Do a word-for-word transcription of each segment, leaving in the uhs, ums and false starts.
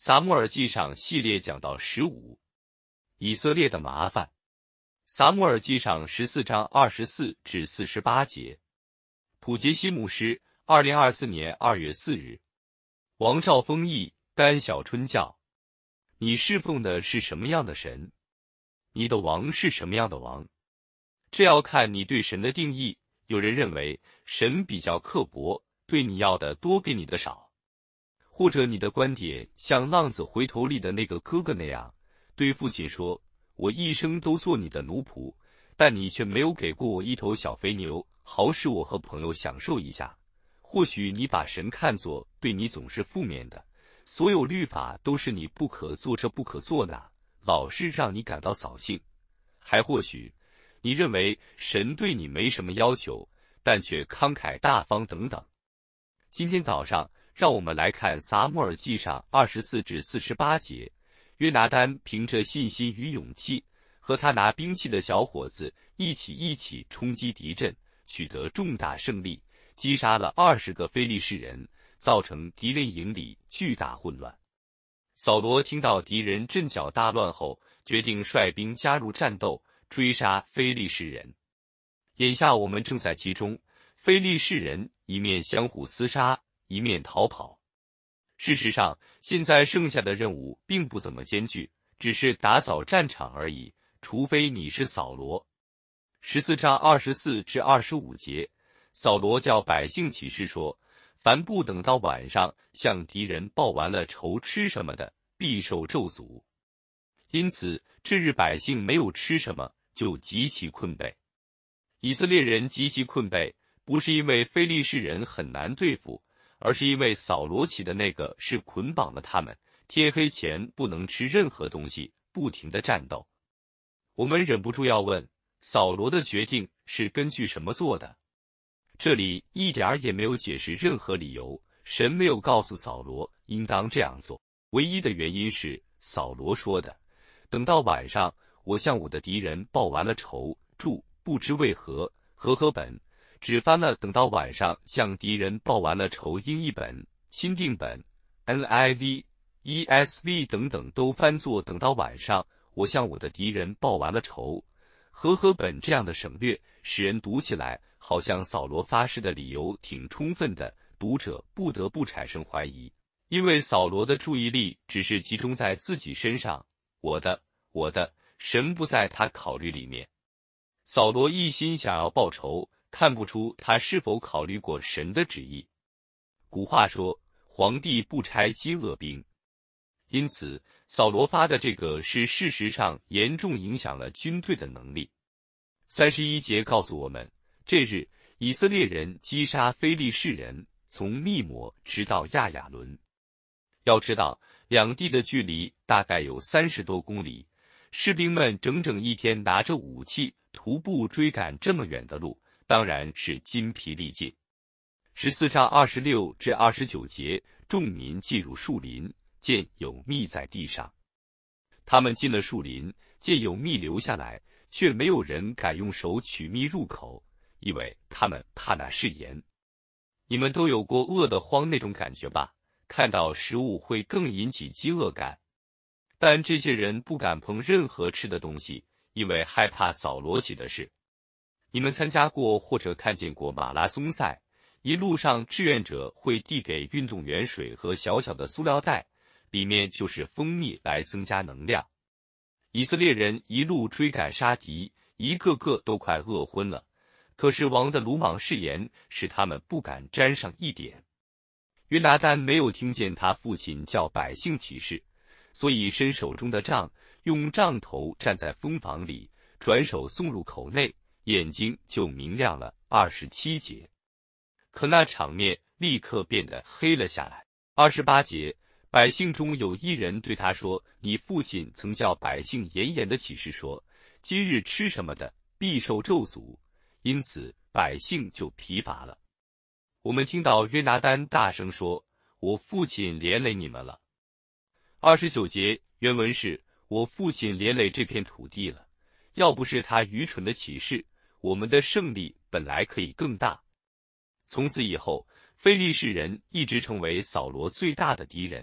撒母耳记上系列讲到十五，以色列的麻烦。撒母耳记上十四章二十四至四十八节。普杰西牧师，二零二四年二月四日。王兆丰译，甘小春教。你侍奉的是什么样的神？你的王是什么样的王？这要看你对神的定义。有人认为神比较刻薄，对你要的多，给你的少。或者你的观点像浪子回头里的那个哥哥那样，对父亲说，我一生都做你的奴仆，但你却没有给过我一头小肥牛，好使我和朋友享受一下。或许你把神看作对你总是负面的，所有律法都是你不可做这不可做那，老是让你感到扫兴。还或许你认为神对你没什么要求，但却慷慨大方等等。今天早上让我们来看撒母耳记上二十四至四十八节。约拿单凭着信心与勇气，和他拿兵器的小伙子一起一起冲击敌阵，取得重大胜利，击杀了二十个非利士人，造成敌人营里巨大混乱。扫罗听到敌人阵脚大乱后，决定率兵加入战斗，追杀非利士人。眼下我们正在其中，非利士人一面相互厮杀，一面逃跑。事实上，现在剩下的任务并不怎么艰巨，只是打扫战场而已，除非你是扫罗。十四章二十四至二十五节，扫罗叫百姓起誓说，凡不等到晚上向敌人报完了仇吃什么的，必受咒诅。因此这日百姓没有吃什么，就极其困惫。以色列人极其困惫，不是因为非利士人很难对付，而是因为扫罗起的那个是捆绑了他们，天黑前不能吃任何东西，不停地战斗。我们忍不住要问，扫罗的决定是根据什么做的？这里一点儿也没有解释任何理由，神没有告诉扫罗应当这样做，唯一的原因是扫罗说的，等到晚上，我向我的敌人报完了仇，注不知为何，和合本只翻了等到晚上向敌人报完了仇英译本、钦定本、N I V、E S V 等等都翻作等到晚上我向我的敌人报完了仇。和合本这样的省略，使人读起来好像扫罗发誓的理由挺充分的，读者不得不产生怀疑，因为扫罗的注意力只是集中在自己身上，我的我的神不在他考虑里面。扫罗一心想要报仇，看不出他是否考虑过神的旨意。古话说，皇帝不差饥饿兵，因此扫罗发的这个是事实上严重影响了军队的能力。三十一节告诉我们，这日以色列人击杀非利士人，从密抹直到亚雅伦。要知道，两地的距离大概有三十多公里，士兵们整整一天拿着武器徒步追赶这么远的路，当然是筋疲力尽。十四章二十六至二十九节，众民进入树林，见有蜜在地上。他们进了树林，见有蜜留下来，却没有人敢用手取蜜入口，因为他们怕那是盐。你们都有过饿得慌那种感觉吧？看到食物会更引起饥饿感。但这些人不敢碰任何吃的东西，因为害怕扫罗起的事。你们参加过或者看见过马拉松赛，一路上志愿者会递给运动员水和小小的塑料袋，里面就是蜂蜜来增加能量。以色列人一路追赶杀敌，一个个都快饿昏了，可是王的鲁莽誓言使他们不敢沾上一点。约拿单没有听见他父亲叫百姓起誓，所以伸手中的杖，用杖头站在蜂房里，转手送入口内，眼睛就明亮了。二十七节，可那场面立刻变得黑了下来。二十八节，百姓中有一人对他说，你父亲曾叫百姓严严的起誓说，今日吃什么的必受咒诅，因此百姓就疲乏了。我们听到约拿单大声说，我父亲连累你们了。二十九节原文是，我父亲连累这片土地了，要不是他愚蠢的起誓，我们的胜利本来可以更大。从此以后，非利士人一直成为扫罗最大的敌人，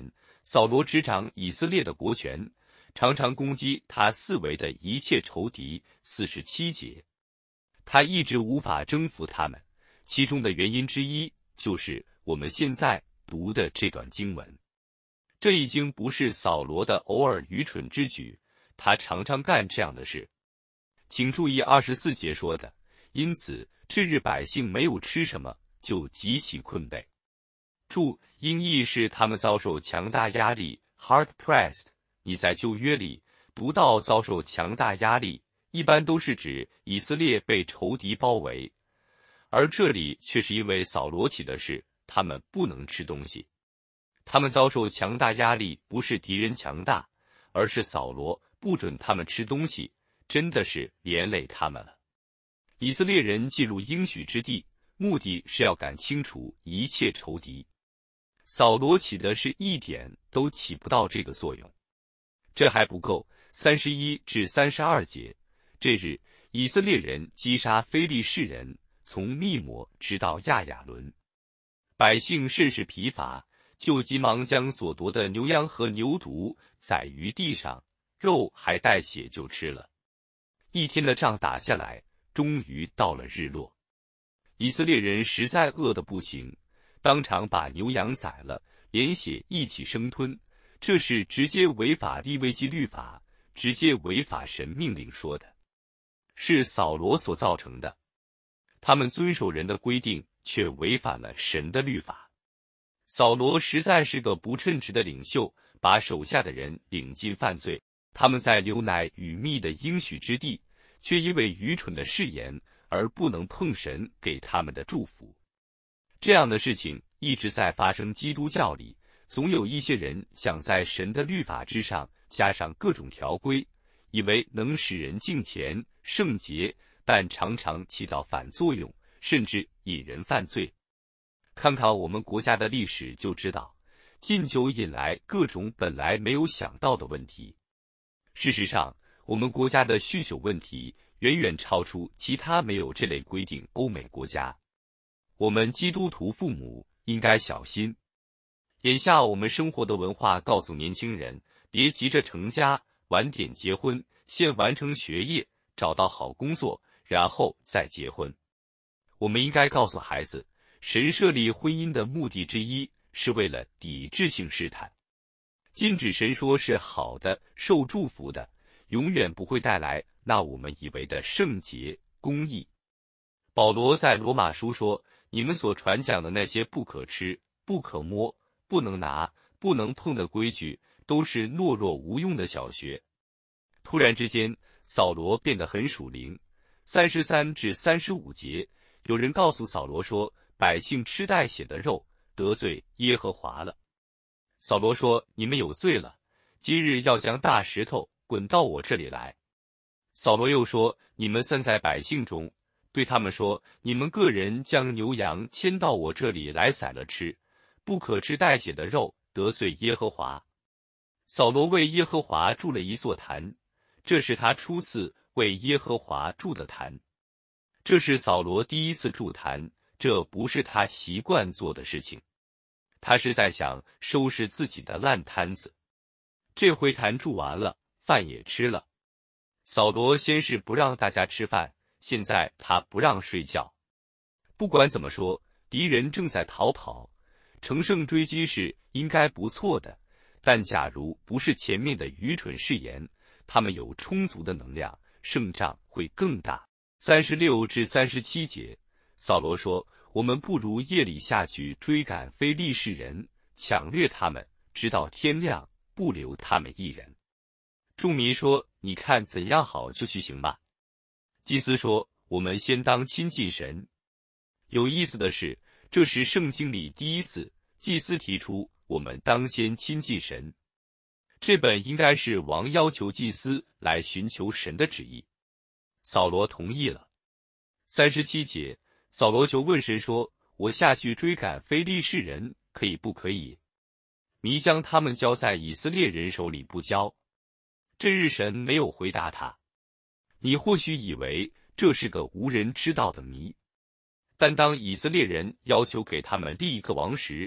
扫罗执掌以色列的国权，常常攻击他四围的一切仇敌。四十七节，他一直无法征服他们，其中的原因之一就是我们现在读的这段经文。这已经不是扫罗的偶尔愚蠢之举，他常常干这样的事。请注意二十四节说的，因此这日百姓没有吃什么，就极其困惫。注音译是他们遭受强大压力 hard pressed。 你在旧约里读到遭受强大压力，一般都是指以色列被仇敌包围，而这里却是因为扫罗起的事，他们不能吃东西。他们遭受强大压力不是敌人强大，而是扫罗不准他们吃东西，真的是连累他们了。以色列人进入应许之地，目的是要赶清除一切仇敌。扫罗起的是一点都起不到这个作用。这还不够，三十一至三十二节，这日以色列人击杀非利士人，从密抹直到亚雅伦，百姓甚是疲乏，就急忙将所夺的牛羊和牛犊宰于地上，肉还带血就吃了。一天的仗打下来，终于到了日落。以色列人实在饿得不行，当场把牛羊宰了，连血一起生吞。这是直接违法利未记律法，直接违法神命令说的，是扫罗所造成的。他们遵守人的规定，却违反了神的律法。扫罗实在是个不称职的领袖，把手下的人领进犯罪。他们在流奶与蜜的应许之地，却因为愚蠢的誓言而不能碰神给他们的祝福。这样的事情一直在发生。基督教里总有一些人想在神的律法之上加上各种条规，以为能使人敬虔圣洁，但常常起到反作用，甚至引人犯罪。看看我们国家的历史就知道，禁酒引来各种本来没有想到的问题。事实上，我们国家的酗酒问题远远超出其他没有这类规定欧美国家。我们基督徒父母应该小心。眼下我们生活的文化告诉年轻人，别急着成家，晚点结婚，先完成学业，找到好工作，然后再结婚。我们应该告诉孩子，神设立婚姻的目的之一是为了抵制性试探。禁止神说是好的、受祝福的，永远不会带来那我们以为的圣洁、公义。保罗在罗马书说，你们所传讲的那些不可吃、不可摸、不能拿、不能碰的规矩，都是懦弱无用的小学。突然之间，扫罗变得很属灵。三十三至三十五节，有人告诉扫罗说，百姓吃带血的肉，得罪耶和华了。扫罗说，你们有罪了，今日要将大石头滚到我这里来。扫罗又说，你们散在百姓中，对他们说，你们个人将牛羊牵到我这里来宰了吃，不可吃带血的肉，得罪耶和华。扫罗为耶和华筑了一座坛，这是他初次为耶和华筑的坛。这是扫罗第一次筑坛，这不是他习惯做的事情。他是在想收拾自己的烂摊子。这回坛筑完了，饭也吃了。扫罗先是不让大家吃饭，现在他不让睡觉。不管怎么说，敌人正在逃跑，乘胜追击是应该不错的，但假如不是前面的愚蠢誓言，他们有充足的能量，胜仗会更大。三十六至三十七节，扫罗说，我们不如夜里下去追赶非利士人，抢掠他们，直到天亮，不留他们一人。众民说，你看怎样好就去行吧。祭司说，我们先当亲近神。有意思的是，这是圣经里第一次祭司提出我们当先亲近神。这本应该是王要求祭司来寻求神的旨意。扫罗同意了。三十七节，扫罗求问神说，我下去追赶非利士人，可以不可以？迷将他们交在以色列人手里不交。这日神没有回答他。你或许以为这是个无人知道的谜，但当以色列人要求给他们立一个王时，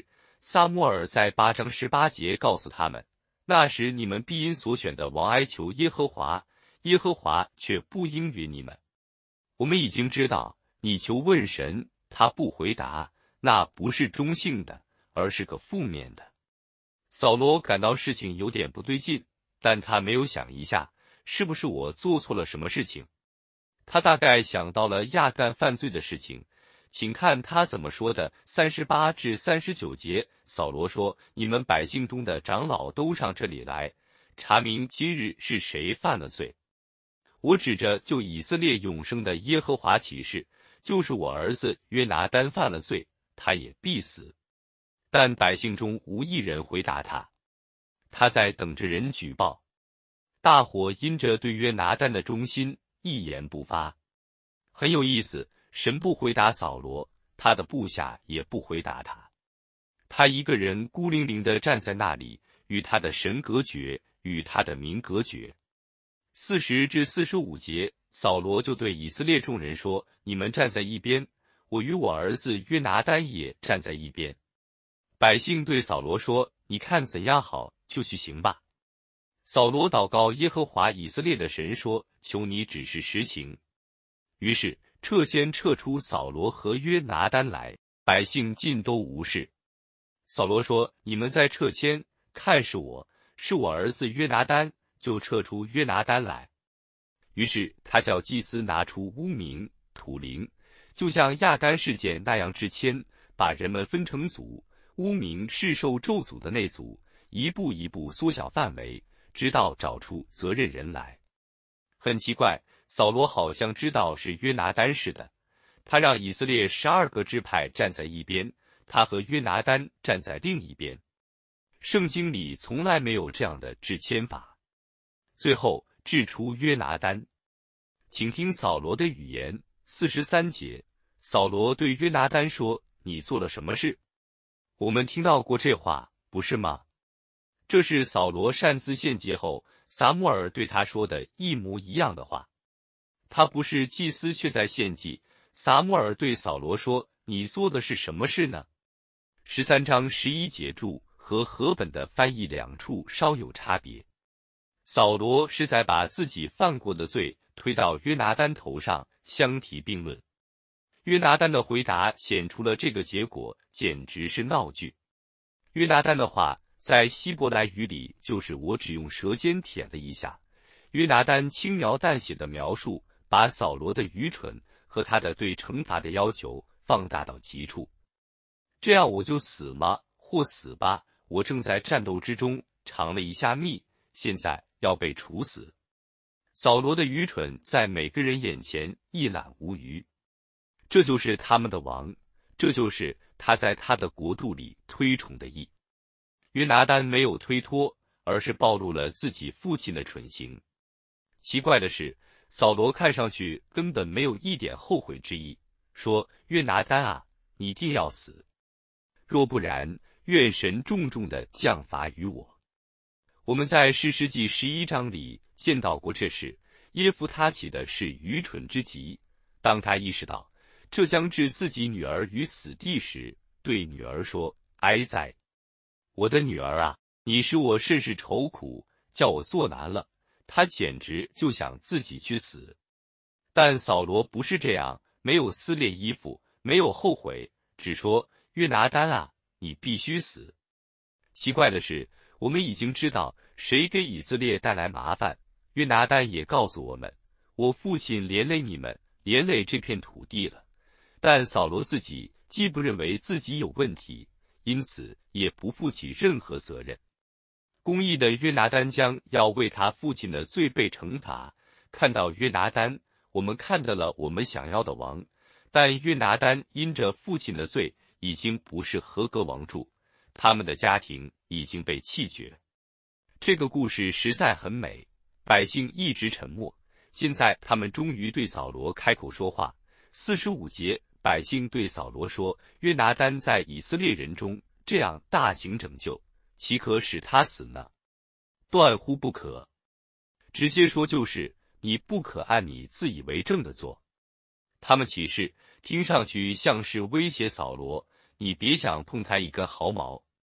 撒母耳在八章十八节告诉他们，那时你们必因所选的王哀求耶和华，耶和华却不应允你们。我们已经知道，你求问神，他不回答，那不是中性的，而是个负面的。扫罗感到事情有点不对劲，但他没有想一下，是不是我做错了什么事情？他大概想到了亚干犯罪的事情，请看他怎么说的，三十八至三十九节。扫罗说：你们百姓中的长老都上这里来，查明今日是谁犯了罪。我指着就以色列永生的耶和华起誓，就是我儿子约拿单犯了罪，他也必死。但百姓中无一人回答他，他在等着人举报。大伙因着对约拿单的忠心，一言不发。很有意思，神不回答扫罗，他的部下也不回答他。他一个人孤零零地站在那里，与他的神隔绝，与他的民隔绝。四十至四十五节，扫罗就对以色列众人说：你们站在一边，我与我儿子约拿单也站在一边。百姓对扫罗说：你看怎样好，就去行吧。扫罗祷告耶和华以色列的神说：求你指示实情。于是撤先撤出扫罗和约拿单来，百姓尽都无事。扫罗说：你们在撤迁，看是我，是我儿子约拿单，就撤出约拿单来。于是他叫祭司拿出污名土灵，就像亚干事件那样制签，把人们分成组，污名是受咒诅的那组，一步一步缩小范围，直到找出责任人来。很奇怪，扫罗好像知道是约拿单似的，他让以色列十二个支派站在一边，他和约拿单站在另一边。圣经里从来没有这样的制签法。最后制出约拿单。请听扫罗的语言，四十三节，扫罗对约拿单说：你做了什么事？我们听到过这话，不是吗？这是扫罗擅自献祭后，撒母耳对他说的一模一样的话。他不是祭司，却在献祭。撒母耳对扫罗说：你做的是什么事呢？十三章十一节注和和本的翻译两处稍有差别。扫罗是在把自己犯过的罪推到约拿单头上，相提并论。约拿单的回答显出了这个结果，简直是闹剧。约拿单的话在希伯来语里就是我只用舌尖舔了一下。约拿单轻描淡写的描述，把扫罗的愚蠢和他的对惩罚的要求放大到极处。这样我就死吗？或死吧，我正在战斗之中，尝了一下蜜，现在要被处死。扫罗的愚蠢在每个人眼前一览无余。这就是他们的王，这就是他在他的国度里推崇的义。约拿单没有推脱，而是暴露了自己父亲的蠢行。奇怪的是，扫罗看上去根本没有一点后悔之意，说：约拿单啊，你定要死，若不然，愿神重重地降罚于我。我们在士师记十一章里见到过这事。耶夫他起的是愚蠢之极，当他意识到这将置自己女儿于死地时，对女儿说：哀哉，我的女儿啊，你使我甚是愁苦，叫我作难了。他简直就想自己去死。但扫罗不是这样，没有撕裂衣服，没有后悔，只说：约拿单啊，你必须死。奇怪的是，我们已经知道谁给以色列带来麻烦。约拿单也告诉我们，我父亲连累你们，连累这片土地了。但扫罗自己既不认为自己有问题，因此也不负起任何责任。公义的约拿单将要为他父亲的罪被惩罚。看到约拿单，我们看到了我们想要的王，但约拿单因着父亲的罪，已经不是合格王主，他们的家庭已经被弃绝。这个故事实在很美。百姓一直沉默，现在他们终于对扫罗开口说话。四十五节，百姓对扫罗说：约拿单在以色列人中这样大行拯救，岂可使他死呢？断乎不可。直接说就是，你不可按你自以为正的做。他们起誓，听上去像是威胁扫罗，你别想碰他一根毫毛。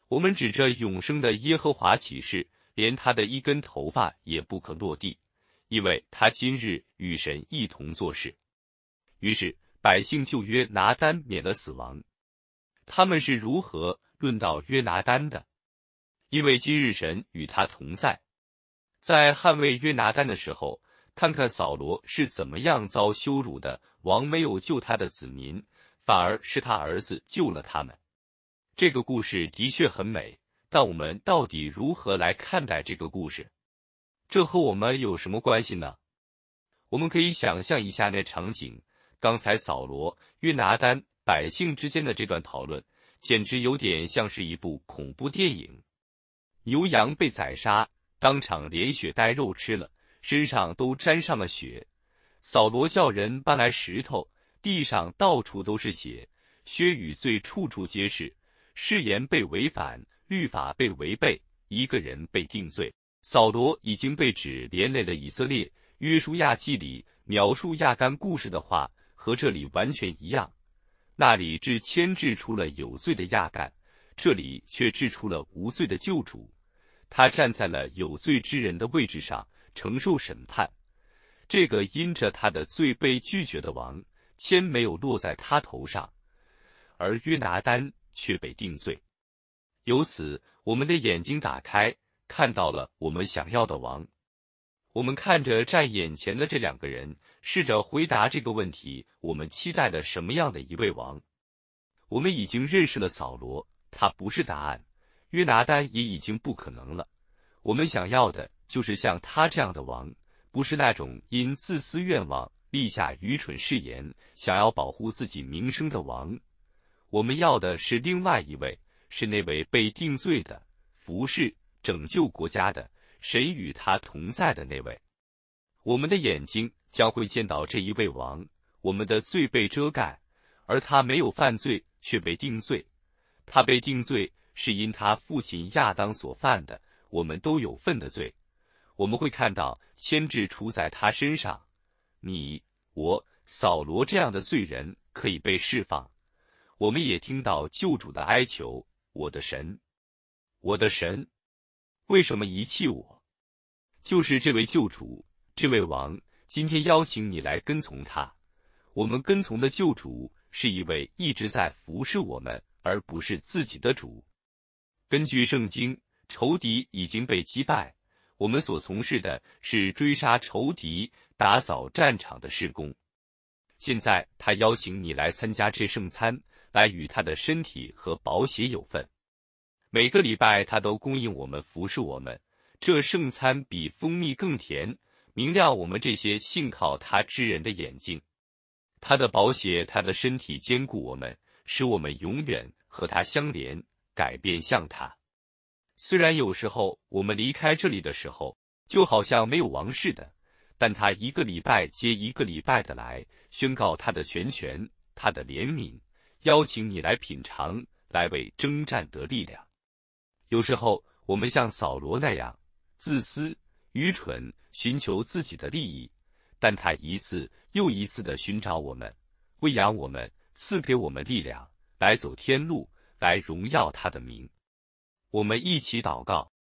我们指着永生的耶和华起誓，连他的一根头发也不可落地，因为他今日与神一同做事。于是百姓就约拿单免了死亡。他们是如何论到约拿单的？因为今日神与他同在。在捍卫约拿单的时候，看看扫罗是怎么样遭羞辱的，王没有救他的子民，反而是他儿子救了他们。这个故事的确很美，但我们到底如何来看待这个故事？这和我们有什么关系呢？我们可以想象一下那场景，刚才扫罗、约拿单、百姓之间的这段讨论，简直有点像是一部恐怖电影。牛羊被宰杀，当场连血带肉吃了，身上都沾上了血。扫罗叫人搬来石头，地上到处都是血，薛与罪处处皆是，誓言被违反，律法被违背，一个人被定罪。扫罗已经被指连累了以色列。约书亚记里描述亚干故事的话和这里完全一样，那里只牵制出了有罪的亚干，这里却制出了无罪的救主。他站在了有罪之人的位置上，承受审判。这个因着他的罪被拒绝的王，签没有落在他头上，而约拿单却被定罪。由此，我们的眼睛打开，看到了我们想要的王。我们看着站眼前的这两个人，试着回答这个问题：我们期待的什么样的一位王？我们已经认识了扫罗，他不是答案；约拿单也已经不可能了。我们想要的就是像他这样的王，不是那种因自私愿望立下愚蠢誓言，想要保护自己名声的王。我们要的是另外一位，是那位被定罪的、服侍、拯救国家的，神与他同在的那位。我们的眼睛将会见到这一位王，我们的罪被遮盖，而他没有犯罪，却被定罪。他被定罪是因他父亲亚当所犯的，我们都有份的罪。我们会看到牵制出在他身上，你、我、扫罗这样的罪人可以被释放。我们也听到救主的哀求：我的神，我的神，为什么遗弃我？就是这位救主，这位王，今天邀请你来跟从他。我们跟从的救主是一位一直在服侍我们，而不是自己的主。根据圣经，仇敌已经被击败，我们所从事的是追杀仇敌、打扫战场的事工。现在他邀请你来参加这圣餐，来与他的身体和宝血有份。每个礼拜他都供应我们，服侍我们。这圣餐比蜂蜜更甜，明亮我们这些信靠他之人的眼睛。他的宝血，他的身体坚固我们，使我们永远和他相连，改变像他。虽然有时候我们离开这里的时候，就好像没有王似的，但他一个礼拜接一个礼拜的来宣告他的全权，他的怜悯，邀请你来品尝，来为征战得力量。有时候我们像扫罗那样自私、愚蠢，寻求自己的利益，但他一次又一次地寻找我们，喂养我们，赐给我们力量，来走天路，来荣耀他的名。我们一起祷告。